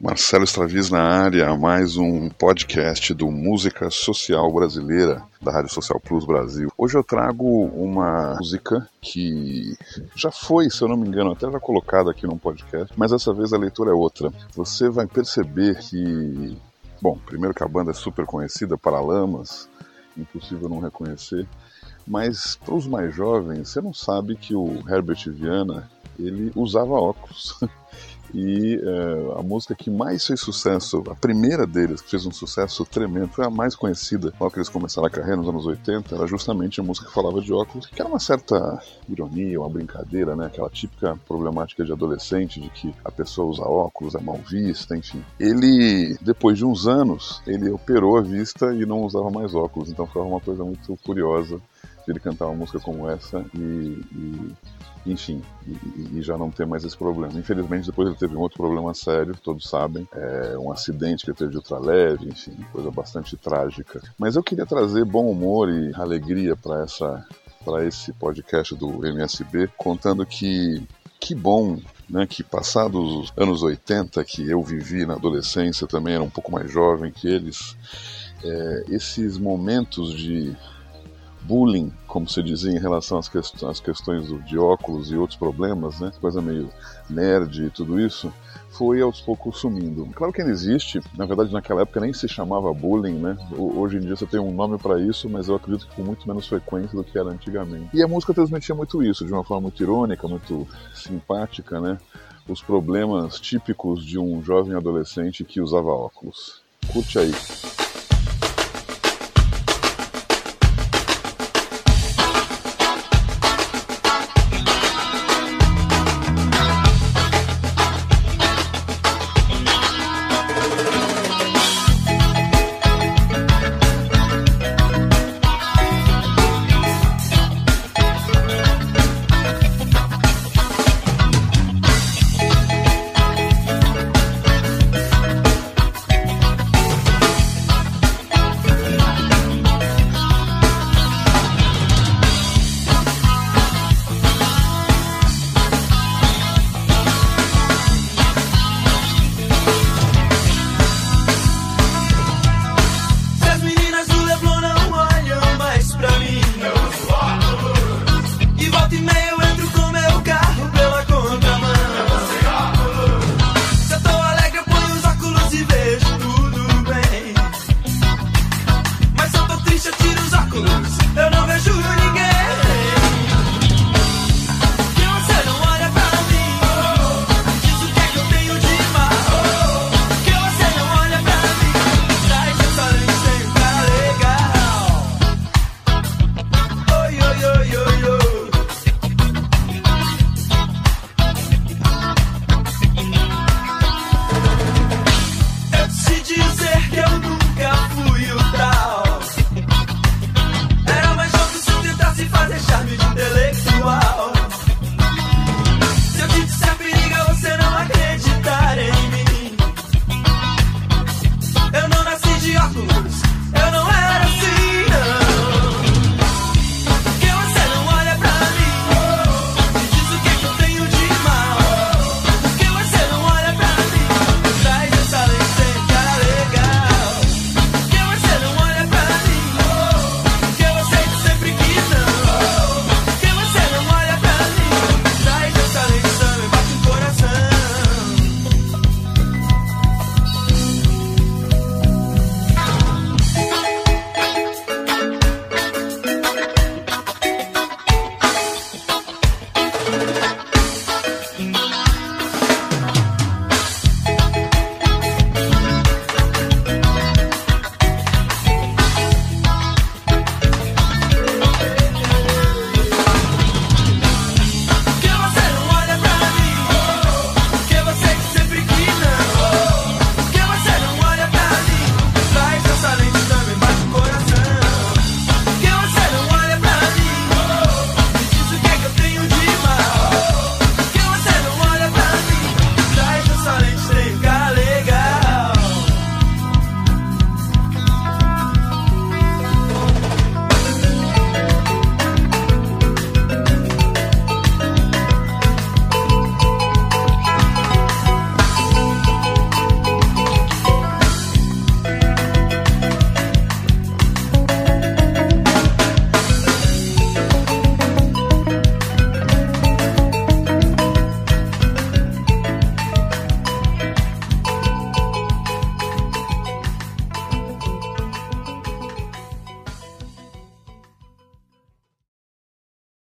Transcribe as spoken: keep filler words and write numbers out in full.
Marcelo Straviz na área, mais um podcast do Música Social Brasileira, da Rádio Social Plus Brasil. Hoje eu trago uma música que já foi, se eu não me engano, até já colocada aqui num podcast, mas dessa vez a leitura é outra. Você vai perceber que, bom, primeiro que a banda é super conhecida, Paralamas, impossível não reconhecer, mas para os mais jovens, você não sabe que o Herbert Viana, ele usava óculos. E uh, a música que mais fez sucesso, a primeira deles, que fez um sucesso tremendo, foi a mais conhecida, logo que eles começaram a carreira nos anos oitenta, era justamente a música que falava de óculos, que era uma certa ironia, uma brincadeira, né? Aquela típica problemática de adolescente, de que a pessoa usa óculos, é mal vista, enfim. Ele, depois de uns anos, ele operou a vista e não usava mais óculos, então ficava uma coisa muito curiosa de ele cantar uma música como essa e... e... enfim, e, e já não ter mais esse problema. Infelizmente, depois ele teve um outro problema sério, todos sabem, é um acidente que ele teve de ultraleve, enfim, coisa bastante trágica. Mas eu queria trazer bom humor e alegria para essa, para esse podcast do M S B, contando que que bom, né, que passados os anos oitenta, que eu vivi na adolescência, também era um pouco mais jovem que eles, é, esses momentos de bullying, como se dizia, em relação às, quest- às questões do, de óculos e outros problemas, né? Coisa meio nerd e tudo isso, foi aos poucos sumindo. Claro que ainda existe, na verdade naquela época nem se chamava bullying, né? Hoje em dia você tem um nome para isso, mas eu acredito que com muito menos frequência do que era antigamente. E a música transmitia muito isso, de uma forma muito irônica, muito simpática, né? Os problemas típicos de um jovem adolescente que usava óculos. Curte aí.